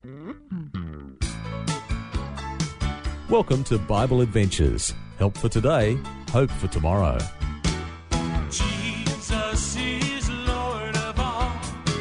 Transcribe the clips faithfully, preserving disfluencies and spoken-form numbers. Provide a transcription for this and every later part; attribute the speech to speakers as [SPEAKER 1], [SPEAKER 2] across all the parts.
[SPEAKER 1] Welcome to Bible Adventures. Help for today, hope for tomorrow.
[SPEAKER 2] Jesus is Lord of all.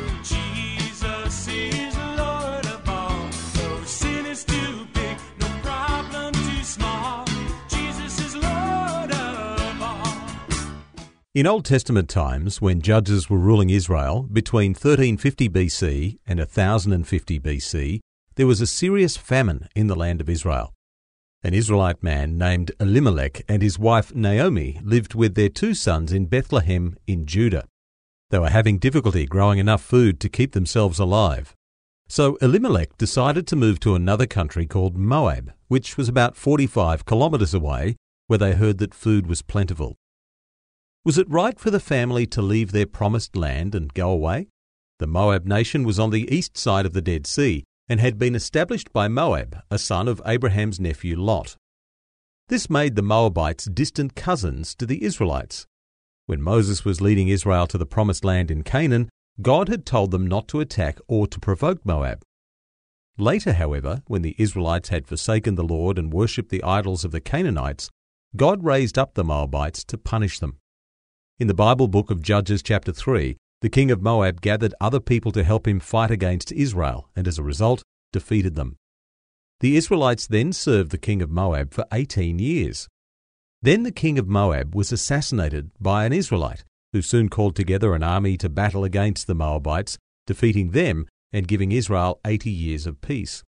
[SPEAKER 2] Jesus is Lord of all. No sin is too big, no problem too small. Jesus is Lord of all.
[SPEAKER 1] In Old Testament times, when judges were ruling Israel between thirteen fifty B C and one thousand fifty B C, there was a serious famine in the land of Israel. An Israelite man named Elimelech and his wife Naomi lived with their two sons in Bethlehem in Judah. They were having difficulty growing enough food to keep themselves alive. So Elimelech decided to move to another country called Moab, which was about forty-five kilometres away, where they heard that food was plentiful. Was it right for the family to leave their promised land and go away? The Moab nation was on the east side of the Dead Sea, and had been established by Moab, a son of Abraham's nephew Lot. This made the Moabites distant cousins to the Israelites. When Moses was leading Israel to the promised land in Canaan, God had told them not to attack or to provoke Moab. Later, however, when the Israelites had forsaken the Lord and worshipped the idols of the Canaanites, God raised up the Moabites to punish them. In the Bible book of Judges chapter three, the king of Moab gathered other people to help him fight against Israel and as a result defeated them. The Israelites then served the king of Moab for eighteen years. Then the king of Moab was assassinated by an Israelite who soon called together an army to battle against the Moabites, defeating them and giving Israel eighty years of peace.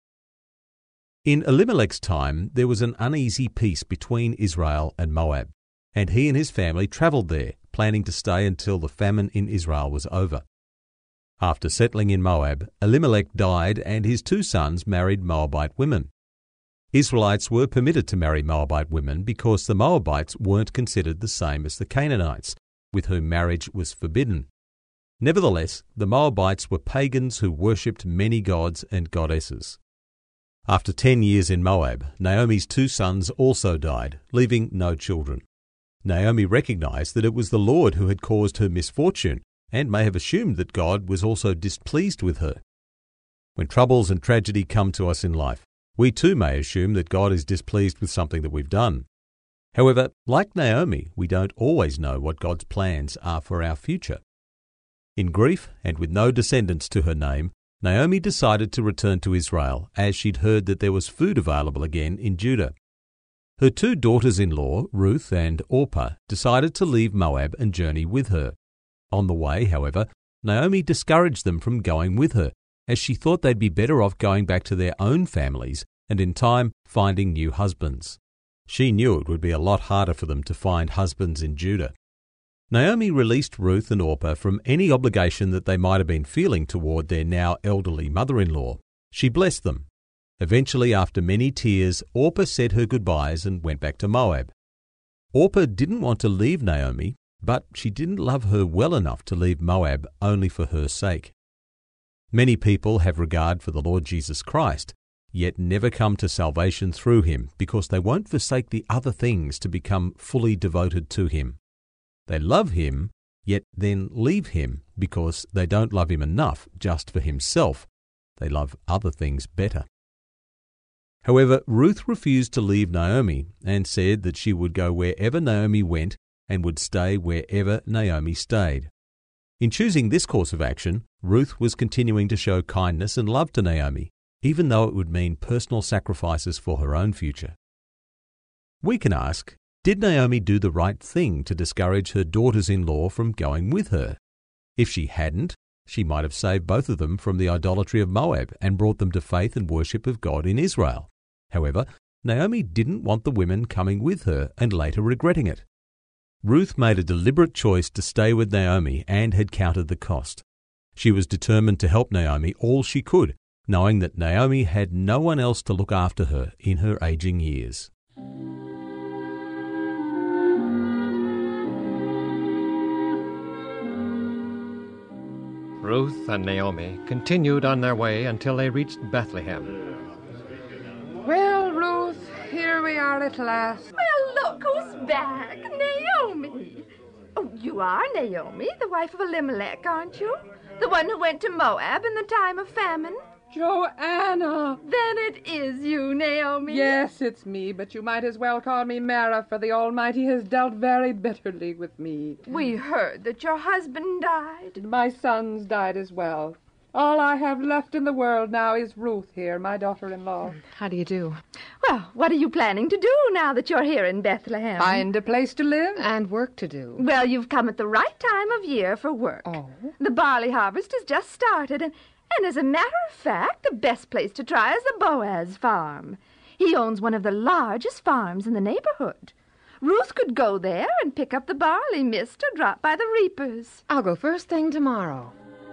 [SPEAKER 1] In Elimelech's time there was an uneasy peace between Israel and Moab, and he and his family travelled there, planning to stay until the famine in Israel was over. After settling in Moab, Elimelech died and his two sons married Moabite women. Israelites were permitted to marry Moabite women because the Moabites weren't considered the same as the Canaanites, with whom marriage was forbidden. Nevertheless, the Moabites were pagans who worshipped many gods and goddesses. After ten years in Moab, Naomi's two sons also died, leaving no children. Naomi recognized that it was the Lord who had caused her misfortune and may have assumed that God was also displeased with her. When troubles and tragedy come to us in life, we too may assume that God is displeased with something that we've done. However, like Naomi, we don't always know what God's plans are for our future. In grief and with no descendants to her name, Naomi decided to return to Israel as she'd heard that there was food available again in Judah. Her two daughters-in-law, Ruth and Orpah, decided to leave Moab and journey with her. On the way, however, Naomi discouraged them from going with her, as she thought they'd be better off going back to their own families and in time finding new husbands. She knew it would be a lot harder for them to find husbands in Judah. Naomi released Ruth and Orpah from any obligation that they might have been feeling toward their now elderly mother-in-law. She blessed them. Eventually, after many tears, Orpah said her goodbyes and went back to Moab. Orpah didn't want to leave Naomi, but she didn't love her well enough to leave Moab only for her sake. Many people have regard for the Lord Jesus Christ, yet never come to salvation through him because they won't forsake the other things to become fully devoted to him. They love him, yet then leave him because they don't love him enough just for himself. They love other things better. However, Ruth refused to leave Naomi and said that she would go wherever Naomi went and would stay wherever Naomi stayed. In choosing this course of action, Ruth was continuing to show kindness and love to Naomi, even though it would mean personal sacrifices for her own future. We can ask, did Naomi do the right thing to discourage her daughters-in-law from going with her? If she hadn't, she might have saved both of them from the idolatry of Moab and brought them to faith and worship of God in Israel. However, Naomi didn't want the women coming with her and later regretting it. Ruth made a deliberate choice to stay with Naomi and had counted the cost. She was determined to help Naomi all she could, knowing that Naomi had no one else to look after her in her aging years.
[SPEAKER 3] Ruth and Naomi continued on their way until they reached Bethlehem.
[SPEAKER 4] Well, Ruth, here we are at last.
[SPEAKER 5] Well, look who's back, Naomi. Oh, you are Naomi, the wife of Elimelech, aren't you? The one who went to Moab in the time of famine.
[SPEAKER 4] Joanna!
[SPEAKER 5] Then it is you, Naomi.
[SPEAKER 4] Yes, it's me, but you might as well call me Mara, for the Almighty has dealt very bitterly with me.
[SPEAKER 5] We heard that your husband died.
[SPEAKER 4] My sons died as well. All I have left in the world now is Ruth here, my daughter-in-law.
[SPEAKER 6] How do you do?
[SPEAKER 5] Well, what are you planning to do now that you're here in Bethlehem?
[SPEAKER 4] Find a place to live?
[SPEAKER 6] And work to do.
[SPEAKER 5] Well, you've come at the right time of year for work.
[SPEAKER 6] Oh?
[SPEAKER 5] The barley harvest has just started, and, and as a matter of fact, the best place to try is the Boaz farm. He owns one of the largest farms in the neighborhood. Ruth could go there and pick up the barley mist or drop by the reapers.
[SPEAKER 6] I'll go first thing tomorrow.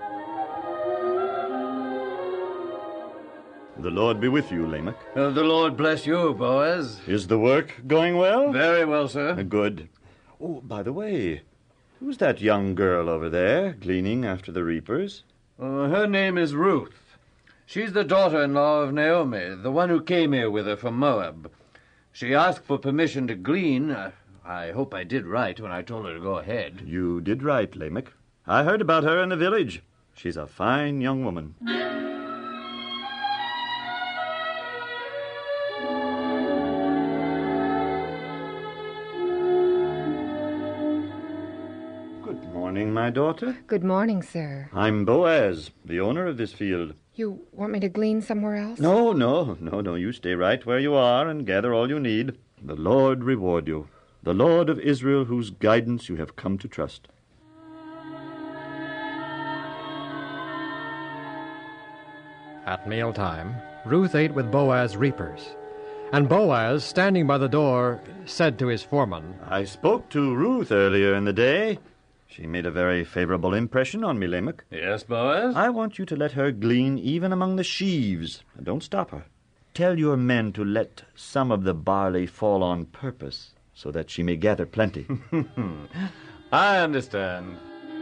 [SPEAKER 7] The Lord be with you, Lamech.
[SPEAKER 8] Uh, the Lord bless you, Boaz.
[SPEAKER 7] Is the work going well?
[SPEAKER 8] Very well, sir.
[SPEAKER 7] Uh, Good. Oh, by the way, who's that young girl over there, gleaning after the reapers?
[SPEAKER 8] Uh, her name is Ruth. She's the daughter-in-law of Naomi, the one who came here with her from Moab. She asked for permission to glean. Uh, I hope I did right when I told her to go ahead.
[SPEAKER 7] You did right, Lamech. I heard about her in the village. She's a fine young woman. Good morning, my daughter.
[SPEAKER 6] Good morning, sir.
[SPEAKER 7] I'm Boaz, the owner of this field.
[SPEAKER 6] You want me to glean somewhere else?
[SPEAKER 7] No, no, no, no. You stay right where you are and gather all you need. The Lord reward you. The Lord of Israel, whose guidance you have come to trust.
[SPEAKER 3] At mealtime, Ruth ate with Boaz's reapers. And Boaz, standing by the door, said to his foreman,
[SPEAKER 7] I spoke to Ruth earlier in the day. She made a very favorable impression on me, Lamech.
[SPEAKER 8] Yes, Boaz?
[SPEAKER 7] I want you to let her glean even among the sheaves. Don't stop her. Tell your men to let some of the barley fall on purpose, so that she may gather plenty.
[SPEAKER 8] I understand.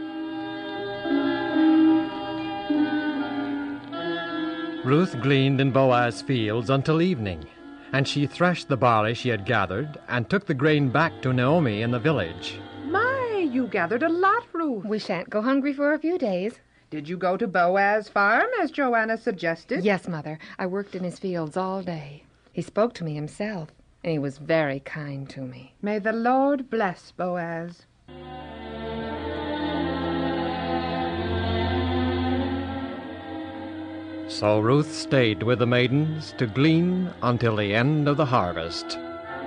[SPEAKER 3] Ruth gleaned in Boaz's fields until evening, and she threshed the barley she had gathered and took the grain back to Naomi in the village.
[SPEAKER 4] My, you gathered a lot, Ruth.
[SPEAKER 6] We shan't go hungry for a few days.
[SPEAKER 4] Did you go to Boaz's farm, as Joanna suggested?
[SPEAKER 6] Yes, Mother. I worked in his fields all day. He spoke to me himself, and he was very kind to me.
[SPEAKER 4] May the Lord bless Boaz.
[SPEAKER 3] So Ruth stayed with the maidens to glean until the end of the harvest.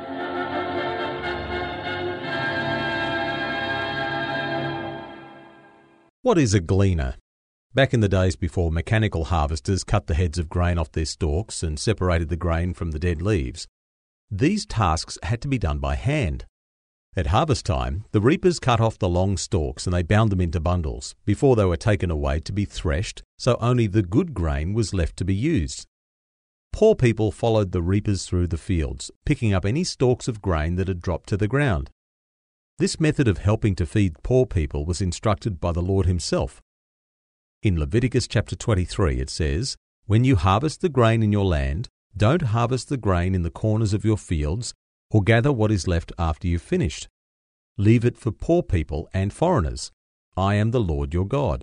[SPEAKER 1] What is a gleaner? Back in the days before mechanical harvesters cut the heads of grain off their stalks and separated the grain from the dead leaves, these tasks had to be done by hand. At harvest time, the reapers cut off the long stalks and they bound them into bundles before they were taken away to be threshed, so only the good grain was left to be used. Poor people followed the reapers through the fields, picking up any stalks of grain that had dropped to the ground. This method of helping to feed poor people was instructed by the Lord himself. In Leviticus chapter twenty-three it says, "When you harvest the grain in your land, don't harvest the grain in the corners of your fields, or gather what is left after you've finished. Leave it for poor people and foreigners. I am the Lord your God."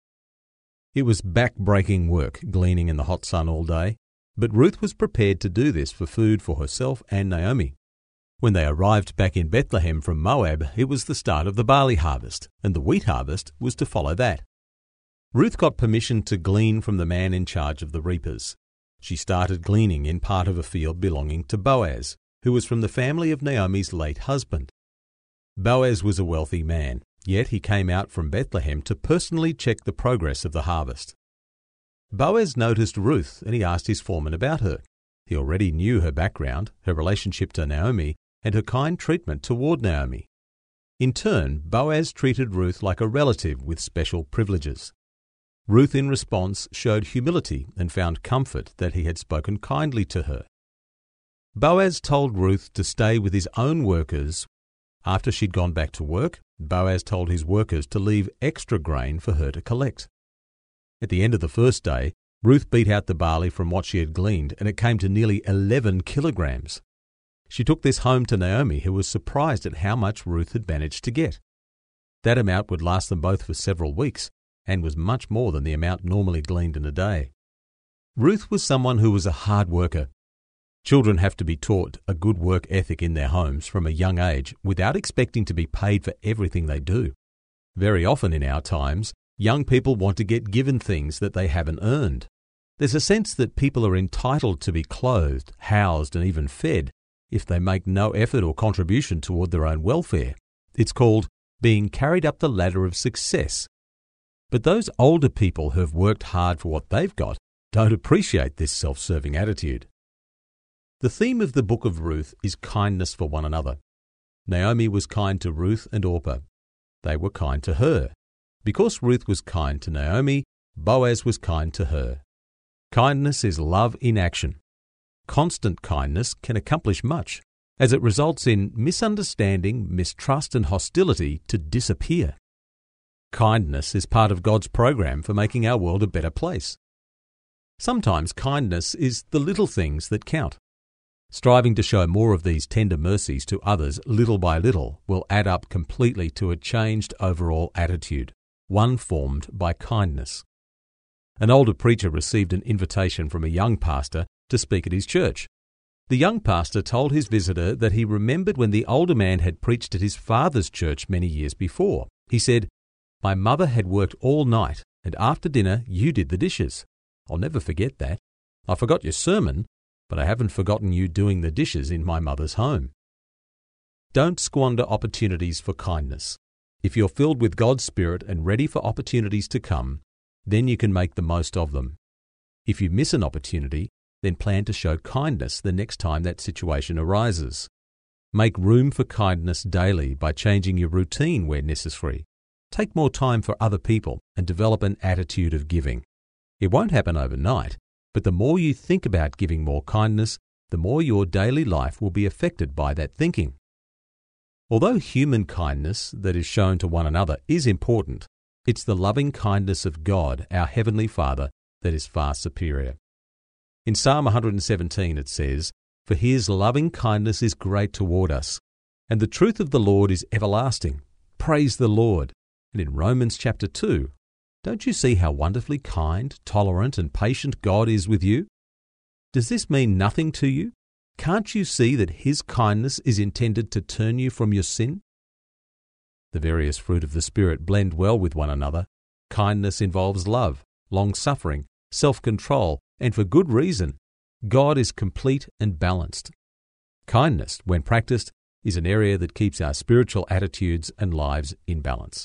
[SPEAKER 1] It was back-breaking work gleaning in the hot sun all day, but Ruth was prepared to do this for food for herself and Naomi. When they arrived back in Bethlehem from Moab, it was the start of the barley harvest, and the wheat harvest was to follow that. Ruth got permission to glean from the man in charge of the reapers. She started gleaning in part of a field belonging to Boaz, who was from the family of Naomi's late husband. Boaz was a wealthy man, yet he came out from Bethlehem to personally check the progress of the harvest. Boaz noticed Ruth and he asked his foreman about her. He already knew her background, her relationship to Naomi, and her kind treatment toward Naomi. In turn, Boaz treated Ruth like a relative with special privileges. Ruth, in response, showed humility and found comfort that he had spoken kindly to her. Boaz told Ruth to stay with his own workers. After she'd gone back to work, Boaz told his workers to leave extra grain for her to collect. At the end of the first day, Ruth beat out the barley from what she had gleaned, and it came to nearly eleven kilograms. She took this home to Naomi, who was surprised at how much Ruth had managed to get. That amount would last them both for several weeks, and was much more than the amount normally gleaned in a day. Ruth was someone who was a hard worker. Children have to be taught a good work ethic in their homes from a young age without expecting to be paid for everything they do. Very often in our times, young people want to get given things that they haven't earned. There's a sense that people are entitled to be clothed, housed, and even fed if they make no effort or contribution toward their own welfare. It's called being carried up the ladder of success. But those older people who have worked hard for what they've got don't appreciate this self-serving attitude. The theme of the book of Ruth is kindness for one another. Naomi was kind to Ruth and Orpah. They were kind to her. Because Ruth was kind to Naomi, Boaz was kind to her. Kindness is love in action. Constant kindness can accomplish much, as it results in misunderstanding, mistrust, and hostility to disappear. Kindness is part of God's program for making our world a better place. Sometimes kindness is the little things that count. Striving to show more of these tender mercies to others little by little will add up completely to a changed overall attitude, one formed by kindness. An older preacher received an invitation from a young pastor to speak at his church. The young pastor told his visitor that he remembered when the older man had preached at his father's church many years before. He said, "My mother had worked all night, and after dinner you did the dishes. I'll never forget that. I forgot your sermon, but I haven't forgotten you doing the dishes in my mother's home." Don't squander opportunities for kindness. If you're filled with God's Spirit and ready for opportunities to come, then you can make the most of them. If you miss an opportunity, then plan to show kindness the next time that situation arises. Make room for kindness daily by changing your routine where necessary. Take more time for other people and develop an attitude of giving. It won't happen overnight, but the more you think about giving more kindness, the more your daily life will be affected by that thinking. Although human kindness that is shown to one another is important, it's the loving kindness of God, our Heavenly Father, that is far superior. In Psalm one hundred seventeen it says, "For his loving kindness is great toward us, and the truth of the Lord is everlasting. Praise the Lord." And in Romans chapter two, don't you see how wonderfully kind, tolerant, and patient God is with you? Does this mean nothing to you? Can't you see that his kindness is intended to turn you from your sin? The various fruit of the Spirit blend well with one another. Kindness involves love, long-suffering, self-control, and for good reason. God is complete and balanced. Kindness, when practiced, is an area that keeps our spiritual attitudes and lives in balance.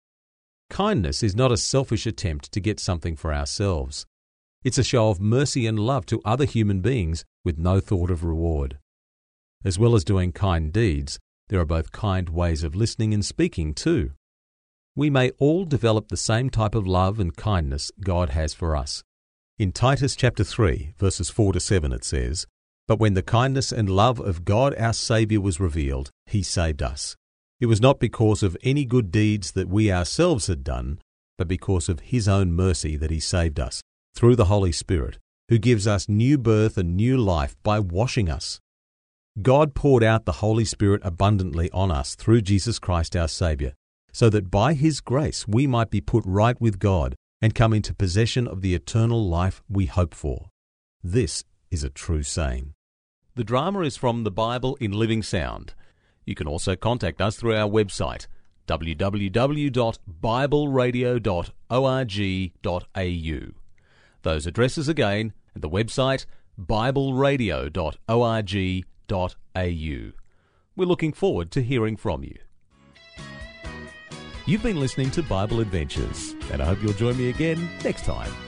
[SPEAKER 1] Kindness is not a selfish attempt to get something for ourselves. It's a show of mercy and love to other human beings with no thought of reward. As well as doing kind deeds, there are both kind ways of listening and speaking too. We may all develop the same type of love and kindness God has for us. In Titus chapter three, verses four to seven it says, "But when the kindness and love of God our Saviour was revealed, he saved us. It was not because of any good deeds that we ourselves had done, but because of his own mercy that he saved us, through the Holy Spirit, who gives us new birth and new life by washing us." God poured out the Holy Spirit abundantly on us through Jesus Christ our Saviour, so that by his grace we might be put right with God and come into possession of the eternal life we hope for. This is a true saying. The drama is from the Bible in Living Sound. You can also contact us through our website, w w w dot bible radio dot org dot a u. Those addresses again, and the website, bible radio dot org dot a u. We're looking forward to hearing from you. You've been listening to Bible Adventures, and I hope you'll join me again next time.